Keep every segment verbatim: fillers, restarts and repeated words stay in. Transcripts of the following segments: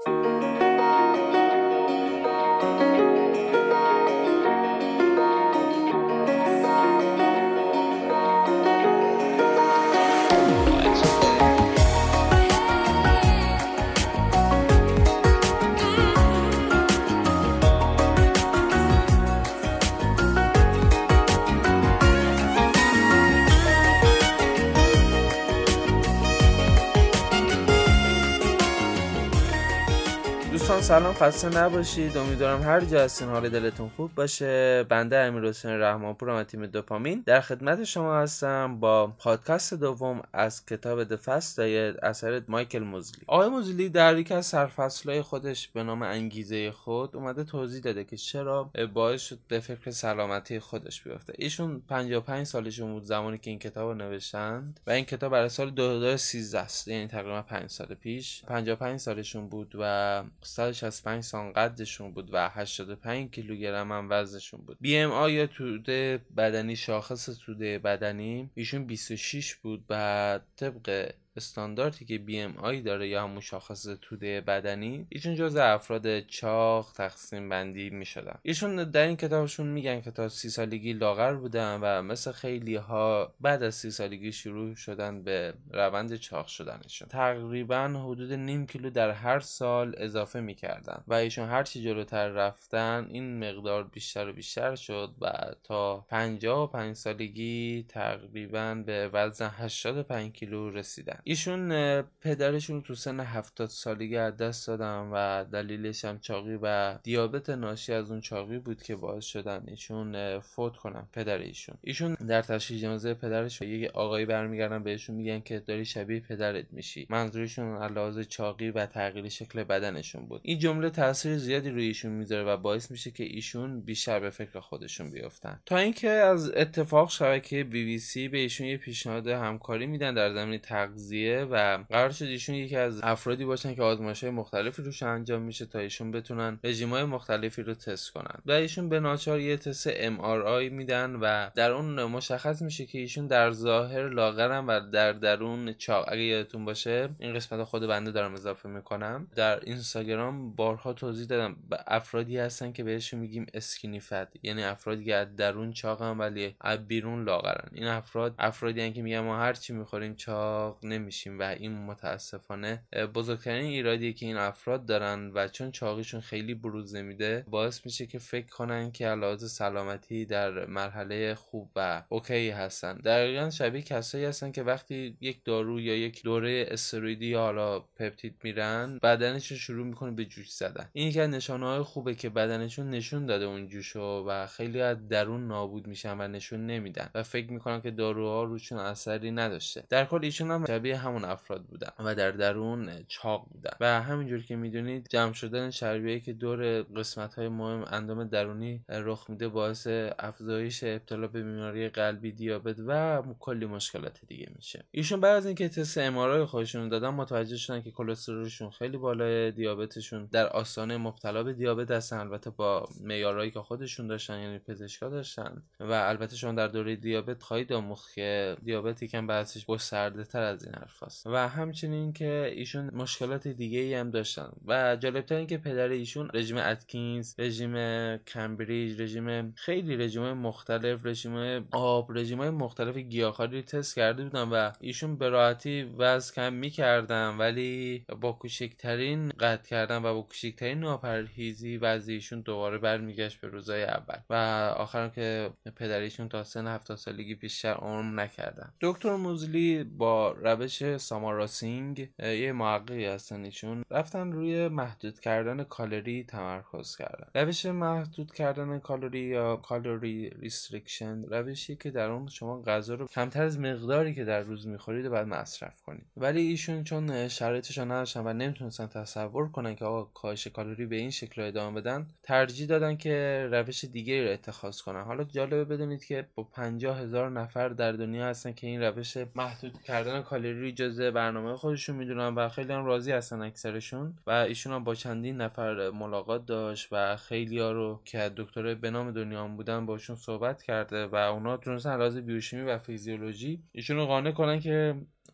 سلام، خسته نباشید. امیدوارم هر جا هستین حال دلتون خوب باشه. بنده امیرحسین رحمانپور از تیم دوپامین در خدمت شما هستم با پادکست دوم از کتاب The Fast Diet اثر مایکل موزلی. آقای موزلی در یک از سرفصل‌های خودش به نام انگیزه خود اومده توضیح داده که چرا باعث شد به فکر سلامتی خودش بیفته. ایشون پنجاه و پنج سالشون بود زمانی که این کتابو نوشتند و این کتاب برای سال دو هزار و سیزده است، یعنی تقریبا پنج سال پیش. پنجاه و پنج سالشون بود و صد و شصت و پنج سانتی قدشون بود و هشتاد و پنج کیلوگرم هم وزنشون بود. بی ام آی یا توده بدنی، شاخص توده بدنی ایشون بیست و شش بود و طبق استانداردی که بی ام آی داره یا همون شاخص توده بدنی، ایشون جزء افراد چاق تقسیم بندی میشدن. ایشون در این کتابشون میگن که تا سی سالگی لاغر بودن و مثل خیلی ها بعد از سی سالگی شروع شدن به روند چاق شدنشون. تقریبا حدود نیم کیلو در هر سال اضافه میکردن و ایشون هر چی جلوتر رفتن این مقدار بیشتر و بیشتر شد و تا پنجاه و پنج سالگی تقریبا به وزن هشتاد و پنج کیلو رسیدن. ایشون پدرشون تو سن هفتاد سالگی از دست دادن و دلیلش هم چاقی و دیابت ناشی از اون چاقی بود که باعث شدن ایشون فوت کنن. پدر ایشون ایشون در تشییع جنازه پدرشون یک آقایی برمیگردن بهشون میگن که داری شبیه پدرت میشی. منظورشون علاوه چاقی و تغییر شکل بدنشون بود. این جمله تاثیر زیادی روی ایشون میذاره و باعث میشه که ایشون بیشتر به فکر خودشون بیافتن. تا اینکه از اتفاق شبکه بی بی سی به ایشون یه پیشنهاد همکاری میدن در زمینه تغذیه و قرار شد ایشون یکی از افرادی باشن که آزمایش‌های مختلفی روش انجام میشه تا ایشون بتونن رژیم‌های مختلفی رو تست کنن. و ایشون به ناچار یه تست ام آر آی میدن و در اون مشخص میشه که ایشون در ظاهر لاغرن و در درون چاق. اگه یادتون باشه این قسمت خود بنده دارم اضافه میکنم، در اینستاگرام بارها توضیح دادم افرادی هستن که بهشون میگیم اسکینی فت، یعنی افرادی که از درون چاقن ولی از بیرون لاغرن. این افراد افرادی هستن که میگن ما هر چی میخوریم چاق نمیشیم و این متاسفانه بزرگترین ایرادیه که این افراد دارن و چون چاقیشون خیلی بروز نمیده باعث میشه که فکر کنن که علاوه سلامتی در مرحله خوب و اوکی هستن. دقیقاً شبیه کسایی هستن که وقتی یک دارو یا یک دوره استروئیدی یا حالا پپتید میرن بدنشون شروع میکنه به جوش زدن. این یکی از نشانه‌های خوبه که بدنشون نشون داده اون جوشو و خیلی از درون نابود میشن و نشون نمیدن و فکر میکنن که داروها روشون اثری نداشته. در کل ایشون هم شبیه همون افراد بودن و در درون چاق بودن و همینجور که میدونید جمع شدن چربیایی که دور قسمت‌های مهم اندام درونی رخ میده باعث افزایش ابتلا به بیماری قلبی، دیابت و کلی مشکلات دیگه میشه. ایشون بعد از اینکه تست ام آر آی خودشون دادن متوجه شدن که کلسترولشون خیلی بالاه، دیابتشون در آستانه مبتلا به دیابت هستن، البته با معیارایی که خودشون داشتن یعنی پزشکا داشتن و البته شما در دوره دیابت خواهید آموخت که دیابت یکم بحثش گسترده‌تر از این حرفاست و همچنین که ایشون مشکلات دیگه ای هم داشتن و جالب‌تر این که پدر ایشون رژیم اتکینز، رژیم کمبریج، رژیم خیلی رژیم‌های مختلف، رژیم آب، رژیم‌های مختلف گیاهخواری تست کرده بودن و ایشون به راحتی وزن کم می‌کردن ولی با کوچکترین قطع کردن و با کوچکترین ناپرهیزی وزن ایشون دوباره برمیگشت به روزهای اول و آخرام که پدر ایشون تا سن هفتاد سالگی بیشتر عمر نکردن. دکتر موزلی با روش ساماراسینگ یه محققی هستن، ایشون رفتن روی محدود کردن کالری تمرکز کردن. روش محدود کردن کالری یا کالری ریستریکشن روشی که در اون شما غذا رو کمتر از مقداری که در روز میخورید باید مصرف کنید. ولی ایشون چون شرایطش رو نداشتن و نمیتونستن تصور کنن که آقا کاهش کالری به این شکل ادامه بدن، ترجیح دادن که روش دیگه رو اتخاذ کنن. حالا جالبه بدونید که با پنجاه هزار نفر در دنیا هستن که این روش محدود کردن کالری جزء برنامه خودشون میدونن و خیلی هم راضی هستن اکثرشون و ایشون هم با چندین نفر ملاقات داشت و خیلی ها رو که دکترای به نام دنیا هم بودن باشون صحبت کرده و اونا تونستن علاوه بیوشیمی و فیزیولوژی ایشون رو قانع کنن که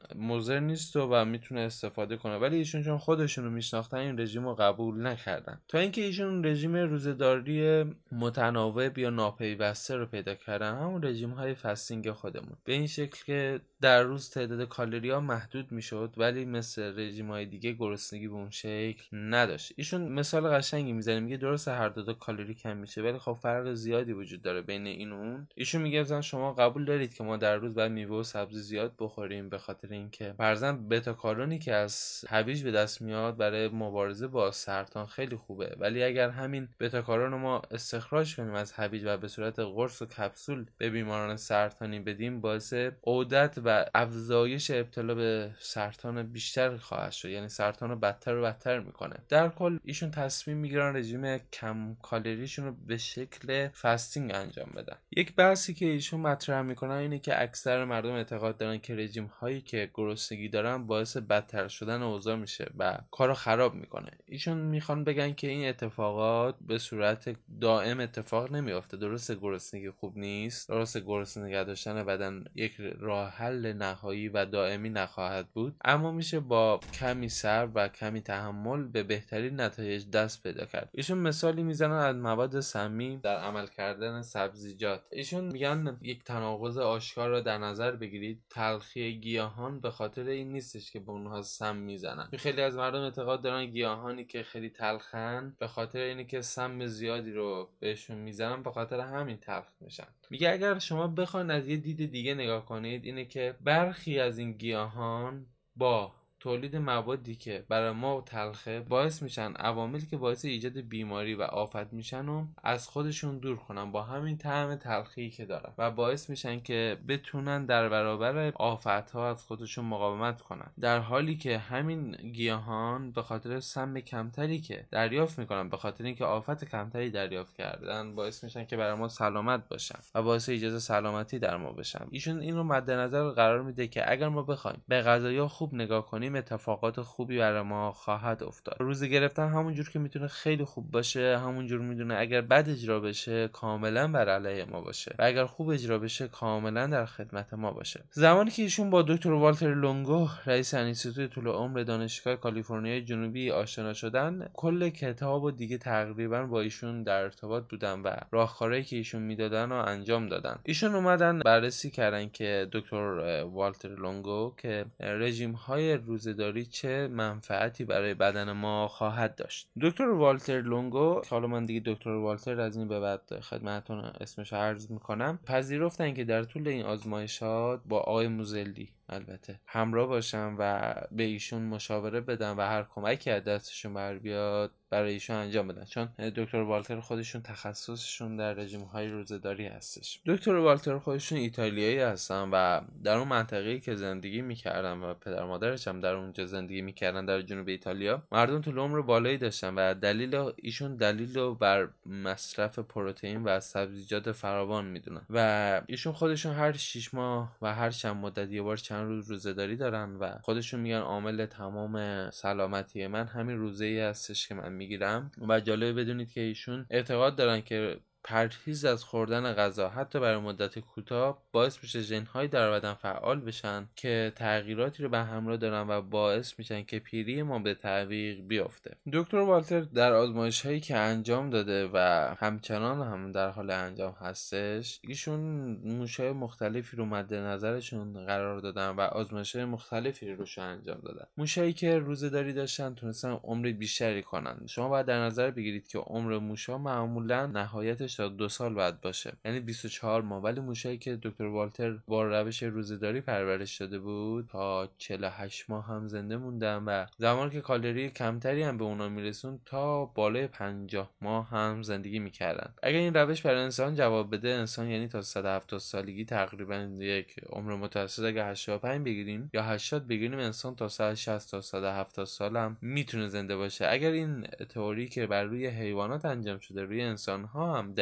مضر نیست و, و میتونه استفاده کنه، ولی ایشون چون خودشون رو میشناختن این رژیم رو قبول نکردن. تا اینکه ایشون رژیم روزه‌داری متناوب یا ناپیوسته رو پیدا کردن، همون رژیم های فستینگ خودمون، به این شکل که در روز تعداد کالری ها محدود میشد ولی مثل رژیم های دیگه گرسنگی به اون شکل نداشت. ایشون مثال قشنگی میزنه، میگه درسته هر دو تا کالری کم میشه ولی خب فرق زیادی وجود داره بین این و اون. ایشون میگه مثلا شما قبول دارید که ما در روز باید میوه و سبزی زیاد بخوریم به خاطر اینکه فرضاً بتا کارونی که از هویج به دست میاد برای مبارزه با سرطان خیلی خوبه، ولی اگر همین بتا کارون ما استخراج کنیم از هویج و به صورت قرص و کپسول به بیماران سرطانی بدیم، باعث عودت و افزایش ابتلا به سرطان بیشتر خواهد شد، یعنی سرطان رو بدتر و بدتر میکنه. در کل ایشون تصمیم میگیرن رژیم کم کالریشون رو به شکل فاستینگ انجام بدن. یک بحثی که ایشون مطرح میکنن اینه که اکثر مردم اعتقاد دارن که رژیم هایی که گرسنگی دارن باعث بدتر شدن اوضاع میشه و کارو خراب میکنه. ایشون میخوان بگن که این اتفاقات به صورت دائم اتفاق نمیافته. درسته گرسنگی خوب نیست، درسته گرسنه نگه داشتن بدن یک راه حل نهایی و دائمی نخواهد بود، اما میشه با کمی صبر و کمی تحمل به بهترین نتایج دست پیدا کرد. ایشون مثالی میزنن از مواد سمی در عمل کردن سبزیجات. ایشون میگن یک تناقض آشکار را در نظر بگیرید، تلخی گیاهان به خاطر این نیستش که به اونها سم میزنن. خیلی از مردم اعتقاد دارن گیاهانی که خیلی تلخن به خاطر اینه که سم زیادی رو بهشون میزنن، به خاطر همین تلخ میشن. میگه اگر شما بخواید از یه دید دیگه نگاه کنید، اینه که برخی از این گیاهان با تولید موادی که برای ما تلخه باعث میشن عواملی که باعث ایجاد بیماری و آفت میشن و از خودشون دور کنن با همین طعم تلخی که دارن و باعث میشن که بتونن در برابر آفت ها از خودشون مقاومت کنن، در حالی که همین گیاهان به خاطر سم کمتری که دریافت میکنن، به خاطر اینکه آفت کمتری دریافت کردن، باعث میشن که برای ما سلامت باشن و باعث ایجاد سلامتی در ما بشن. ایشون این رو مد نظر قرار میده که اگر ما بخوایم به غذایا خوب نگاه کنیم، اتفاقات خوبی برای ما خواهد افتاد. روزه گرفتن همونجور که میتونه خیلی خوب باشه، همونجور میدونه اگر بد اجرا بشه کاملا بر علیه ما باشه و اگر خوب اجرا بشه کاملا در خدمت ما باشه. زمانی که ایشون با دکتر والتر لونگو رئیس انستیتوت طول عمر دانشگاه کالیفرنیای جنوبی آشنا شدن، کل کتاب و دیگه تقریبا با ایشون در ارتباط بودن و راهکارهایی که ایشون میدادن رو انجام دادن. ایشون اومدن بررسی کردن که دکتر والتر لونگو که رژیم های روزه‌داری چه منفعتی برای بدن ما خواهد داشت. دکتر والتر لونگو، حالا من دیگه دکتر والتر از این به بعد خدمتتون اسمش عرض میکنم، پذیرفتن که در طول این آزمایشات با آقای موزلی البته همراه باشم و به ایشون مشاوره بدم و هر کمکی از دستشون بر بیاد برای ایشون انجام بدن، چون دکتر والتر خودشون تخصصشون در رژیم های روزه‌داری هستش. دکتر والتر خودشون ایتالیایی هستن و در اون منطقه‌ای که زندگی میکردن و پدر مادرش هم در اونجا زندگی میکردن در جنوب ایتالیا، مردم طول عمر بالایی داشتن و دلیل ایشون دلیل رو بر مصرف پروتئین و سبزیجات فراوان میدونن و ایشون خودشون هر شش ماه و هر چند مدت یه بار چند روز روزه‌داری دارن و خودشون میگن عامل تمام سلامتی من همین روزه‌ای هستش که من میگیرم. و جالب بدونید که ایشون اعتقاد دارن که پرهیز از خوردن غذا حتی برای مدت کوتاه باعث میشه ژن‌های در بدن فعال بشن که تغییراتی رو به همراه دارن و باعث میشن که پیری ما به تعویق بیفته. دکتر والتر در آزمایش‌هایی که انجام داده و همچنان هم در حال انجام هستش، ایشون موش‌های مختلفی رو مد نظرشون قرار دادن و آزمایش‌های مختلفی روش انجام دادن. موشایی که روزه‌داری داشتن تونستن عمر بیشتری کنن. شما باید در نظر بگیرید که عمر موش‌ها معمولاً نهایتش تا دو سال بعد باشه، یعنی بیست و چهار ماه، ولی موشایی که دکتر والتر با روش روزه‌داری پرورش داده بود تا چهل و هشت ماه هم زنده موندن و زمانی که کالری کمتری هم به اونا میرسون تا بالای پنجاه ماه هم زندگی میکردن. اگر این روش برای انسان جواب بده، انسان یعنی تا صد و هفتاد سالگی تقریبا یک عمر متوسط اگه هشتاد و پنج بگیریم یا هشتاد بگیریم، انسان تا صد و شصت تا صد و هفتاد سال هم میتونه زنده باشه. اگر این تئوری که بر روی حیوانات انجام شده روی انسان ها هم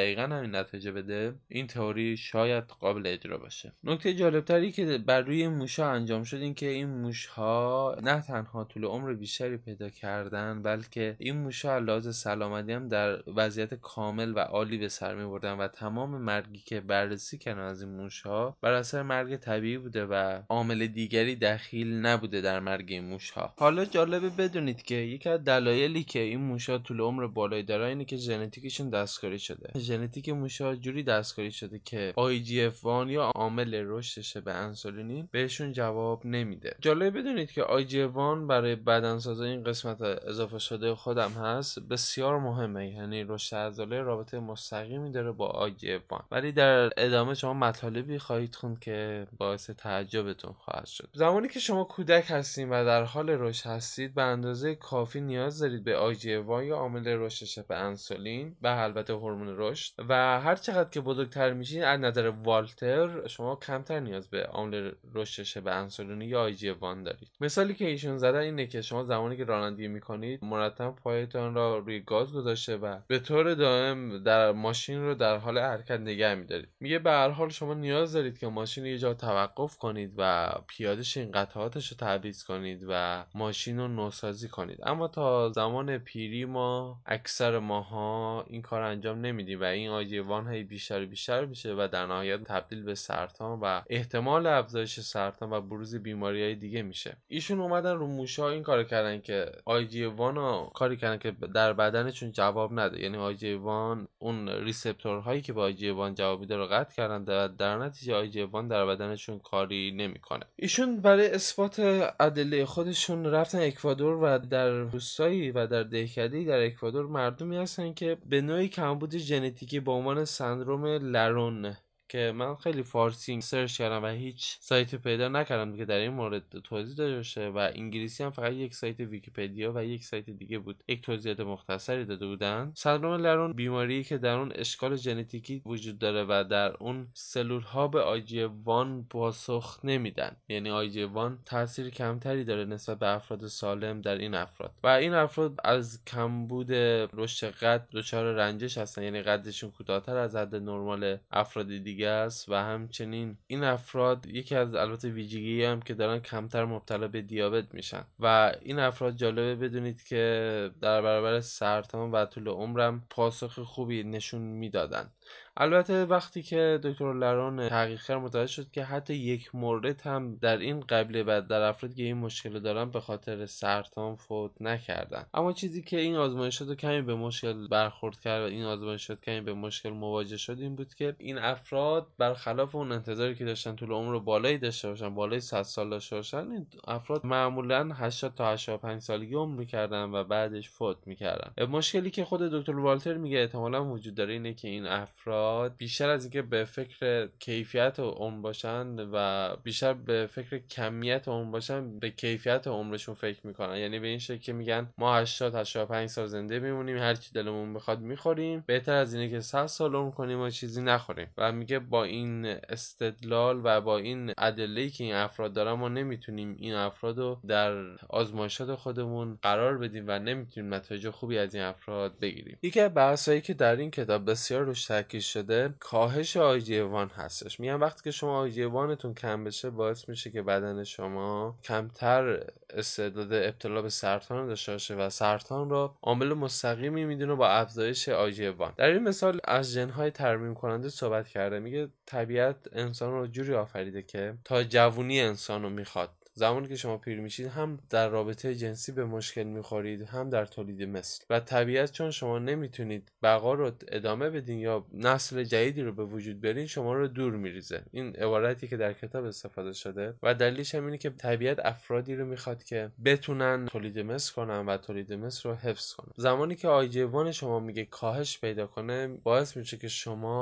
دقیقاً همین نتیجه بده، این تئوری شاید قابل اجرا باشه. نکته جالبتری که بر روی موش‌ها انجام شد این که این موش‌ها نه تنها طول عمر بیشتری پیدا کردن، بلکه این موش‌ها از لحاظ سلامتی هم در وضعیت کامل و عالی به سر می‌بردن و تمام مرگی که بررسی کردن از این موش‌ها بر اثر مرگ طبیعی بوده و عامل دیگری دخیل نبوده در مرگ این موش‌ها. حالا جالبه بدونید که یکی از دلایلی که این موش‌ها طول عمر بالایی دارن اینه که ژنتیکشون دستکاری شده. ژنتیک موش‌ها جوری دستکاری شده که آی جی اف وان یا عامل رشد شبه انسولینی بهشون جواب نمیده. جالب بدونید که آی جی اف وان برای بدنسازی این قسمت اضافه شده خودم هست بسیار مهمه، یعنی رشد عضله رابطه مستقیمی داره با آی جی اف وان. ولی در ادامه شما مطالبی خواهید خوند که باعث تعجبتون خواهد شد. زمانی که شما کودک هستید و در حال رشد هستید به اندازه کافی نیاز دارید به آی جی اف وان یا عامل رشد شبه انسولین و البته هورمون رشد، و هر چقدر که بزرگتر میشین از نظر والتر شما کمتر نیاز به عامل رشد شبه انسولینی یا آی جی اف وان دارید. مثالی که ایشون زدن اینه که شما زمانی که رانندگی میکنید مرتب پایتان را روی گاز گذاشته و به طور دائم در ماشین رو در حال حرکت نگه میدارید. میگه به هر حال شما نیاز دارید که ماشین رو یه جا توقف کنید و پیاده شین، قطعاتش رو تعویض کنید و ماشین رو نوسازی کنید. اما تا زمان پیری ما اکثر ماها این کار انجام نمیدیم و این آی جی وان هی بیشتر و بیشتر میشه و در نهایت تبدیل به سرطان و احتمال افزایش سرطان و بروز بیماریهای دیگه میشه. ایشون اومدن رو موش‌ها این کارو کردن که آی جی وان رو کاری کردن که در بدنشون جواب نده، یعنی آی جی وان اون ریسپتورهایی که با آی جی وان جواب میده رو قطع کردن و در نتیجه آی جی وان در بدنشون کاری نمیکنه. ایشون برای اثبات ادله خودشون رفتن اکوادور و در روستایی و در دهکده‌ای در اکوادور مردمی هستن که به نوعی کمبود ژنتیکی با عنوان سندروم لرون که من خیلی فارسی سرچ کردم و هیچ سایتی پیدا نکردم که در این مورد توضیح داده باشه و انگلیسی هم فقط یک سایت ویکی‌پدیا و یک سایت دیگه بود یک توضیحات مختصری داده بودن. سندروم لرون بیماریی که در اون اشکال ژنتیکی وجود داره و در اون سلول ها به آی جی وان پاسخ نمیدن، یعنی آی جی وان تاثیر کمتری داره نسبت به افراد سالم در این افراد و این افراد از کمبود رشد قد دچار رنجش هستن، یعنی قدشون کوتاه‌تر از حد نرمال افراد دیگه است و همچنین این افراد یکی از البته ویژگی هم که دارن کمتر مبتلا به دیابت میشن و این افراد جالبه بدونید که در برابر سرطان و طول عمرم پاسخ خوبی نشون میدادن. البته وقتی که دکتر لرون تحقیق کرد متوجه شد که حتی یک مورد هم در این قبیله بعد در افرادی که این مشکل دارن به خاطر سرطان فوت نکردن. اما چیزی که این آزمایشات رو کمی به مشکل برخورد کرد و این آزمایشات کمی به مشکل مواجه شد این بود که این افراد برخلاف اون انتظاری که داشتن طول عمر بالایی داشته باشن، بالای صد سال داشته باشن، این افراد معمولا هشتاد تا هشتاد و پنج سالگی عمر می‌کردن و بعدش فوت می‌کردن. مشکلی که خود دکتر والتر میگه احتمالاً وجود داره اینه که این افراد بیشتر از اینکه به فکر کیفیت عمر باشن و بیشتر به فکر کمیت عمر باشن به کیفیت عمرشون فکر میکنن، یعنی به این شکل که میگن ما هشتاد تا هشتاد و پنج سال زنده میمونیم، هر چی دلمون بخواد میخوریم، بهتر از اینه که صد سال عمر کنیم و چیزی نخوریم. و میگه با این استدلال و با این ادله‌ای که این افراد دارن ما نمیتونیم این افرادو در آزمایشات خودمون قرار بدیم و نمیتونیم نتایج خوبی از این افراد بگیریم. یکی از بحثایی که در این کتاب بسیار روش تاکید شده کاهش آی جی وان هستش. میگم وقتی که شما آی جی وانتون کم بشه باعث میشه که بدن شما کمتر استعداد ابتلا به سرطان داشته باشه و سرطان رو عامل مستقیمی میدونه با افزایش آی جی وان. در این مثال از ژن‌های ترمیم کننده صحبت کرده. میگه طبیعت انسان رو جوری آفریده که تا جوونی انسان رو میخواد. زمانی که شما پیر میشید هم در رابطه جنسی به مشکل میخورید هم در تولید مثل و طبیعت چون شما نمیتونید بقا رو ادامه بدین یا نسل جدیدی رو به وجود بیارین شما رو دور میریزه. این عبارتی که در کتاب استفاده شده و دلیلش هم اینه که طبیعت افرادی رو میخواد که بتونن تولید مثل کنن و تولید مثل رو حفظ کنن. زمانی که آی جی وان شما میگه کاهش پیدا کنه باعث میشه که شما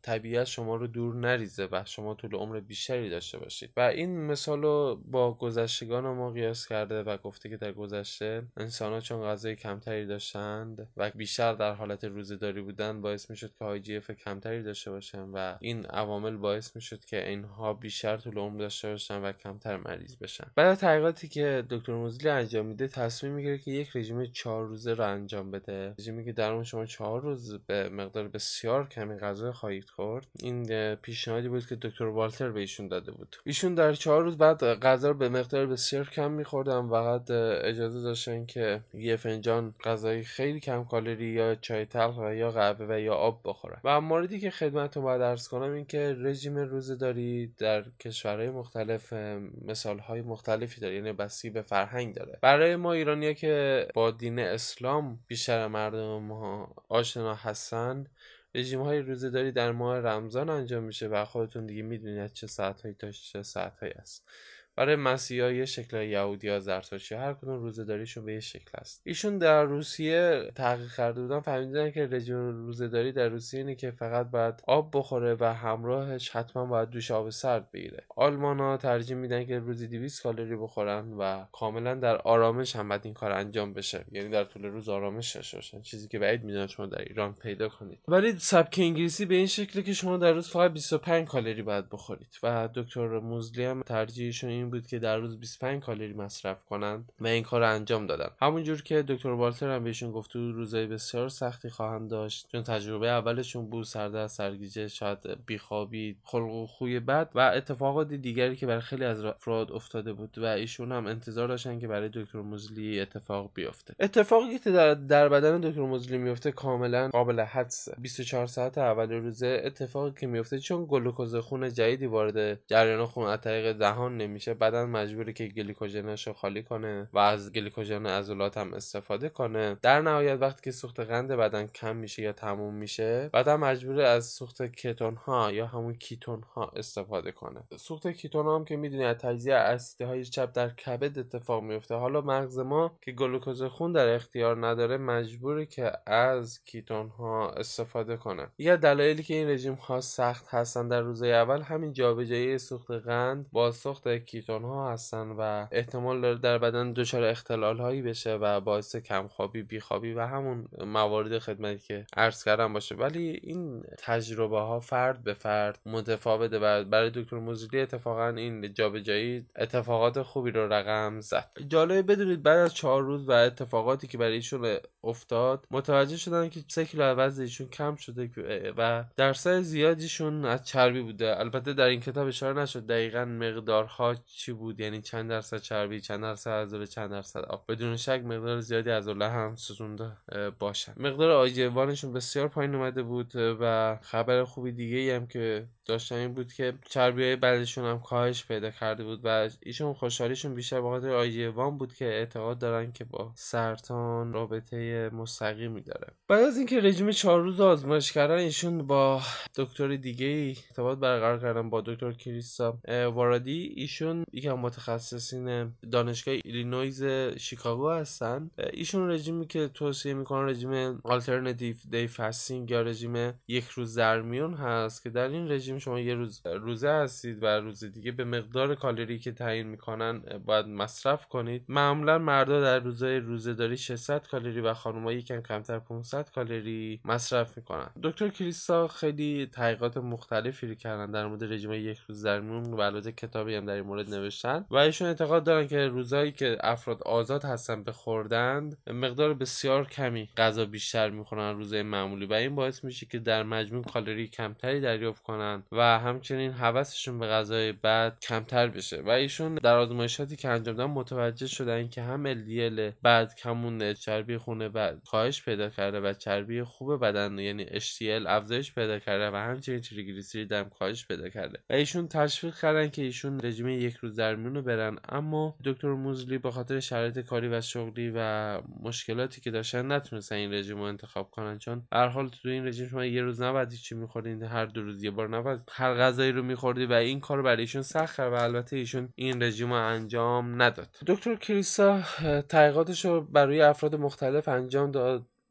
طبیعت شما رو دور نریزه و شما طول عمر بیشتری داشته باشید. و این مثال رو با گذشتگان ما قیاس کرده و گفته که در گذشته انسان‌ها چون غذای کمتری داشتند و بیشتر در حالت روزه‌داری بودن باعث میشد که آی جی اف کمتری داشته باشن و این عوامل باعث میشد که اینها بیشتر طول عمر داشته باشن و کمتر مریض بشن. بعد از تحقیقاتی که دکتر موزلی انجام میده تصمیم میگیره که یک رژیم چهار روزه رو انجام بده، رژیمی که در اون شما چهار روز به مقدار بسیار کمی غذا خواهید خورد. این پیشنهادی بود که دکتر والتر به ایشون داده بود. ایشون در چهار روز بعد غذا رو به مقدار بسیار کم میخوردن، فقط اجازه داشتن که یه فنجان غذای خیلی کم کالری یا چای تلخ و یا قهوه و یا آب بخورن. و موردی که خدمتتون باید عرض کنم این که رژیم روزه‌داری در کشورهای مختلف مثالهای مختلفی داره، یعنی بستگی به فرهنگ داره. برای ما ایرانی‌ها که با دین اسلام بیشتر مردم ما آشنا هستن، رژیم های روزه‌داری در ماه رمضان انجام میشه و خودتون دیگه میدونید چه ساعت‌هایی تا چه ساعت‌هایی است. برای مسیحا یه شکل، یهودی‌ها زرتشتی، هر کدوم روزه‌داریشون به یه شکل است. ایشون در روسیه تحقیق کرده بودن، فهمیدن که رژیم روزه‌داری در روسیه اینه که فقط باید آب بخوره و همراهش حتما باید دوش آب سرد بگیره. آلمان‌ها ترجیح میدن که روزی دویست کالری بخورن و کاملا در آرامش هم باید این کار انجام بشه، یعنی در طول روز آرامش داشته باشن، چیزی که بعید میدونم شما در ایران پیدا کنید. ولی سبک انگلیسی به این شکلی که شما در روز فقط بیست و پنج کالری باید بخورید و دکتر موزلی هم ترجیحشون این بود که در روز بیست و پنج کالری مصرف کنند و این کار رو انجام دادن. همونجور که دکتر والتر هم بهشون گفت روزای بسیار سختی خواهند داشت، چون تجربه اولشون بود، سردرد، سرگیجه، شاید بیخوابی، خلق و خوی بد و اتفاقات دیگری که برای خیلی از افراد افتاده بود و ایشون هم انتظار داشتن که برای دکتر موزلی اتفاق بیفته. اتفاقی که در, در بدن دکتر موزلی میفته کاملا قابل حدس. بیست و چهار ساعت اول روزه اتفاقی که میفته چون گلوکوز خون جدیدی وارد جریان خون از طریق دهان نمیشه، بدن مجبوره که گلیکوژنش رو خالی کنه و از گلیکوژن عضلات هم استفاده کنه. در نهایت وقتی که سوخت قند بدن کم میشه یا تموم میشه، بدن مجبوره از سوخت کتون ها یا همون کیتون ها استفاده کنه. سوخت کیتون ها هم که میدونید از تجزیه اسیدهای چپ در کبد اتفاق میفته. حالا مغز ما که گلوکوز خون در اختیار نداره مجبوره که از کیتون ها استفاده کنه. یه دلایلی که این رژیم ها سخت هستن در روزهای اول همین جابجایی سوخت قند با سوخت کیتون ها هستن و احتمال داره در بدن دچار اختلال هایی بشه و باعث کمخوابی، بیخوابی و همون موارد خدمتی که عرض کردم باشه. ولی این تجربه ها فرد به فرد متفاوته و برای دکتر موزلی اتفاقا این جابجایی اتفاقات خوبی رو رقم زد. جالب بدونید بعد از چهار روز و اتفاقاتی که برای ایشون افتاد متوجه شدن که سه کیلو وزن ایشون کم شده و درصد زیادیشون از چربی بوده. البته در این کتاب اشاره نشد دقیقاً مقدارها چی بود، یعنی چند درصد چربی، چند درصد عضله، چند درصد آب. بدون شک مقدار زیادی عضله هم سوزونده باشن. مقدار آی جی وانشون بسیار پایین اومده بود و خبر خوبی دیگه ای هم که داشتن این بود که چربیای بدنشون هم کاهش پیدا کرده بود و ایشون خوشحالیشون بیشتر به خاطر آی جی وان بود که اعتقاد دارن که با سرطان رابطه مستقیمی داره. بعد از اینکه رژیم چهار روز آزمایش کردن، ایشون با دکتر دیگه ای ارتباط برقرار کردن، با دکتر کریستا وارادی. ایشون یکی از متخصصین دانشگاه ایلینویز شیکاگو هستن. ایشون رژیمی که توصیه میکنن رژیم آلترناتیو دی فاستینگ یا رژیم یک روز در میون هست که در این رژیم شما یه روز روزه هستید و روز دیگه به مقدار کالری که تعیین میکنن باید مصرف کنید. معمولا مردا در روزهای روزه‌داری ششصد کالری و خانم‌ها یکم کمتر پانصد کالری مصرف میکنن. دکتر کریستا خیلی تحقیقات مختلفی رو کردن در مورد رژیم یک روز در میون و البته کتابی هم در این مورد نوشتن و ایشون اعتقاد دارن که روزایی که افراد آزاد هستن به خوردن مقدار بسیار کمی غذا بیشتر میخورن روزهای معمولی و این باعث میشه که در مجموع کالری کمتری دریافت کنن و همچنین هوسشون به غذای بد کمتر بشه. و ایشون در آزمایشاتی که انجام دادن متوجه شدن که هم ال دی ال بد کمون چربی خون بد کاهش پیدا کرده و چربی خوب بدن یعنی اچ دی ال افزایش پیدا کرده و همچنین تریگلیسیرید هم کاهش پیدا کرده و ایشون تشویق کردن که ایشون رژیم یک روز در میون برن. اما دکتر موزلی به خاطر شرایط کاری و شغلی و مشکلاتی که داشتن نتونستن این رژیم رو انتخاب کنن، چون هر حال تو این رژیم شما یه روز نباید چی می‌خوردین، هر دو روز یه بار نباید هر غذایی رو می‌خوردی و این کار برای ایشون سخت کرد و البته ایشون این رژیم رو انجام نداد. دکتر کریستا تحقیقاتش رو برای افراد مختلف انجام داد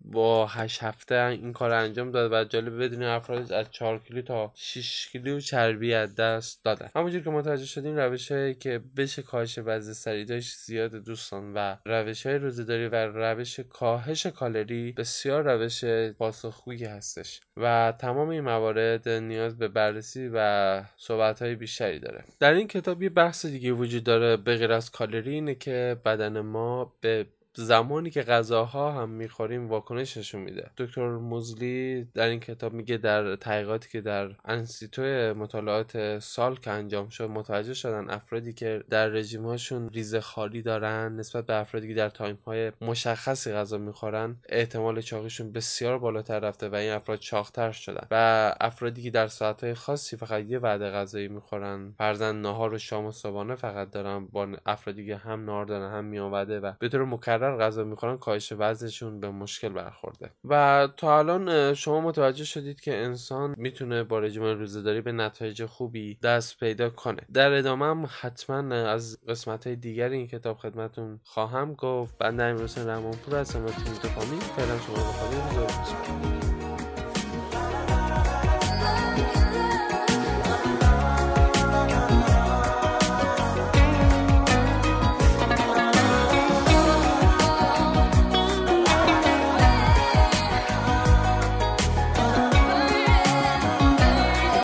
با هشت هفته این کار انجام داد و جالب بدونیم افراد از چهار کیلو تا شش کیلو چربی از دست دادن. همونجور که متوجه شدیم روش‌هایی که بشه کاهش وزن سریع داشت زیاد دوستان و روش‌های روزه‌داری و روش کاهش کالری بسیار روش پاسخگویی هستش و تمام این موارد نیاز به بررسی و صحبت‌های بیشتری داره. در این کتاب یه بحث دیگه وجود داره به غیر از کالری، اینه که بدن ما به زمانی که غذاها هم میخوریم واکنش نشون میده. دکتر موزلی در این کتاب میگه در تحقیقاتی که در انستیتو مطالعات سال که انجام شد متوجه شدن افرادی که در رژیم‌هاشون ریزه خواری دارن نسبت به افرادی که در تایم‌های مشخصی غذا میخورن احتمال چاقیشون بسیار بالاتر رفته و این افراد چاق‌تر شدن و افرادی که در ساعت‌های خاصی فقط یه وعده غذایی میخورن، فرضاً ناهار و شام و صبحانه فقط دارن، با افرادی که هم ناهار دارن هم میان وعده و به طور مکرر غذا میخورن کاهش وزنشون به مشکل برخورده. و تا الان شما متوجه شدید که انسان میتونه با رژیم روزه‌داری به نتایج خوبی دست پیدا کنه. در ادامه هم حتما از قسمت‌های دیگر این کتاب خدمتتون خواهم گفت. بنده امیرحسین رحمانپور هستم و تیم دوپامین. فعلا شما رو بخیر.